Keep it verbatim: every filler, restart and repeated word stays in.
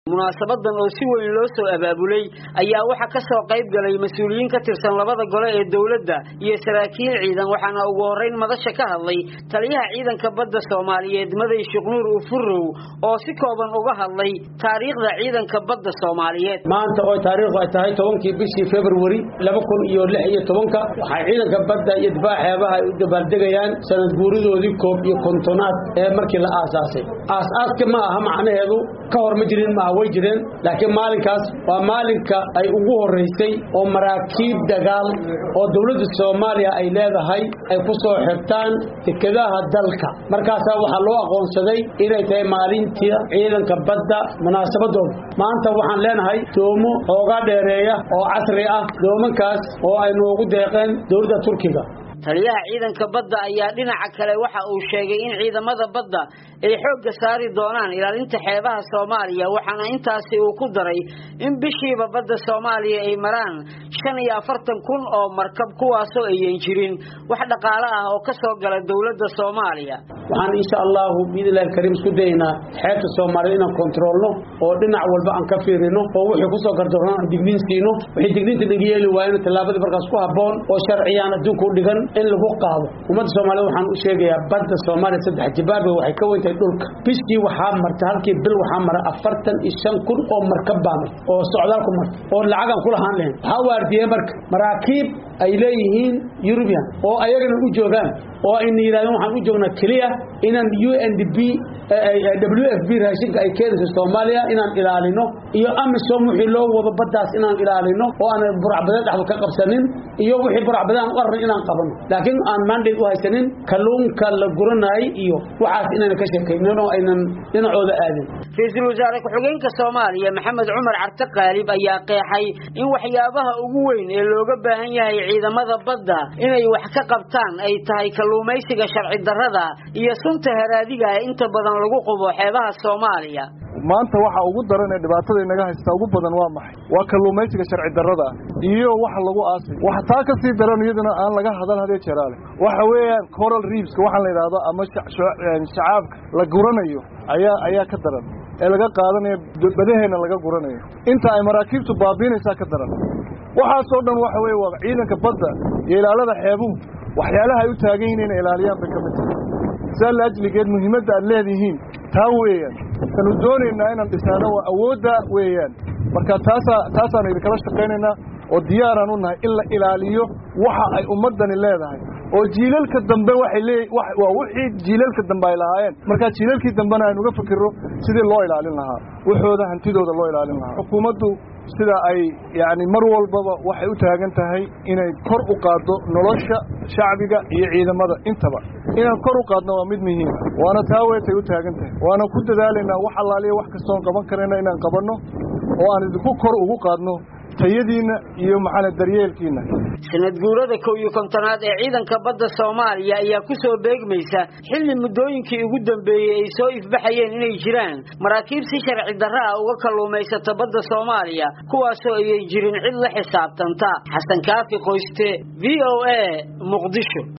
munaasabadan oo si weyn loo soo abaabulay ayaa waxa ka soo qayb galay mas'uuliyiin ka tirsan labada gole ee dawladda iyo saraakiil ciidan waxaana ugu horeyn madasha ka hadlay taliyaha ciidanka badda Soomaaliyeed Maday Sheekh Nuur Ufurow oo si kooban uga hadlay taariikhda ciidanka badda Soomaaliyeed maanta oo taariikhdu ay tahay tobankii bishii February laba kun iyo lix iyo tobanka waxa ciidanka badda iyo difaacaha ay u dabaaldegayaan sanad guuridoodii koob iyo kontonaad ee markii la aasaasay aasaaska ma aha macnaheedu ka hor ma jirin ma way jireen laakiin maalinkaas waa maalinka ay ugu horeysay oo maraakiib dagaal oo dawladda Soomaaliya ay leedahay ay ku soo xirtaan tikadaha dalka markaas waxa loo aqoonsaday inay tahay maalintii ciidanka badda munaasabadooda maanta waxaan leenahay doomo hooga dheereeya oo casri ah doomankaas oo ay noogu deeqeen dawladda Turkiga taliyaha ciidanka badda ayaa dhinaca kale waxa uu sheegay in ciidamada badda ay xoog saari doonaan ilaalinta xeebaha Soomaaliya waxaana intaasi uu ku daray in bishiiba badda Soomaaliya ay maraan shan iyo afartan kun oo markab kuwaas oo ay jirin wax dhaqaale ah oo ka soo gala dawladda Soomaaliya waxaan insha Allah biidillah karim isku daynaa xeebta Soomaaliya inaan kontrolno oo dhinac walba aan ka fiirino oo wixii ku soo gardarno digniin siino wixii digniinta dhigeeyay waayna talaabada markaas ku haboon oo sharciyaan adduunka u dhigan in lagu qaado ummadda Soomaaliyeed waxaan u sheegayaa badda Soomaaliya saddex jibaab waxay ka weyntahay dhulka bishii waxa martay halkii bil waxa maray afartan iyo shan kun oo markab baan oo socdaal ku martay oo lacag aan kula haan lahayn waxa waardiye marka maraakiib ay leeyihiin European oo ayagana u joogaan oo in yiraahdaan waxaan u joognaa kaliya inaan U N D P W F P raashinka ay keenayso Soomaaliya inaan ilaalino iyo amisom wixii loo wado baddaas inaan ilaalino oo aan burcbadeed dhaxdo ka qabsanin iyo wixii burcbadeed aan qarn inaan qabano laakiin aan mandate u haysanin kalluunka la guranay iyo waxaas inaan ka sheekayno aynan dhinacooda aadin Ra'iisul Wasaare ku-xigeenka Soomaaliya Maxamed Cumar Carte Qaalib ayaa qeexay in waxyaabaha ugu weyn ee looga baahan yahay ciidamada badda inay wax ka qabtaan ay tahay kalluumaysiga sharci darrada iyo sunta haraadiga ee inta badan lagu qubo xeebaha Soomaaliya maanta waxa ugu daran ee dhibaatada inaga haysta ugu badan waa maxay waa kalluumaysiga sharci darrada iyo waxa lagu aasay waxa taa ka sii daran iyaduna aan laga hadal hadee jaraale waxa weeyaan coral reefs waxa la yiraahdo ama shacaabka la guranayo ayaa ayaa ka daran ee laga qaadanayo badaheena laga guranayo inta ay maraakiibtu baabiinaysa ka daran waxa soo dhan waxa weey waa ciidanka badda iyo ilaalada xeebuhu waxyaalaha ay u taagan yihiin ilaaliyaan bay kamid tahay sal ajligeed muhiimadda aad leedihiin taa weeyaan kanu doonaynaa inaan dhisano waa awoodda weeyaan marka taasa taasaan idin kala shaqaynaynaa oo diyaaraan u nahay in la ilaaliyo waxa ay ummadani leedahay oo jiilalka dambe waxay leeyahay waa wixii jiilalka dambe ay lahaayeen marka jiilalkii dambena aynu uga fikirro sidii loo ilaalin lahaa waxooda hantidooda loo ilaalin lahaa xukuumaddu sida ay yaani mar walbaba waxay u taagan tahay inay kor u qaado nolosha shacbiga iyo ciidamada intaba inaan kor u qaadno waa mid muhiim ah waana taa weetay u taagan tahay waana ku dadaalaynaa wax allaaliyo wax kasta oo qaban karayna inaan qabanno oo aan idinku kor ugu qaadno tayadiina iyo maxana daryeelkiina sanad guurada kow iyo kontonaad ee ciidanka badda Soomaaliya ayaa ku soo beegmaysa xilli muddooyinkii ugu dambeeyay ay soo ifbaxayeen inay jiraan maraakiib si sharci darro ah uga kalluumaysato badda Soomaaliya kuwaas oo ay jirin cid la xisaabtanta Xasan Kaafi Qoyste V O A Muqdisho.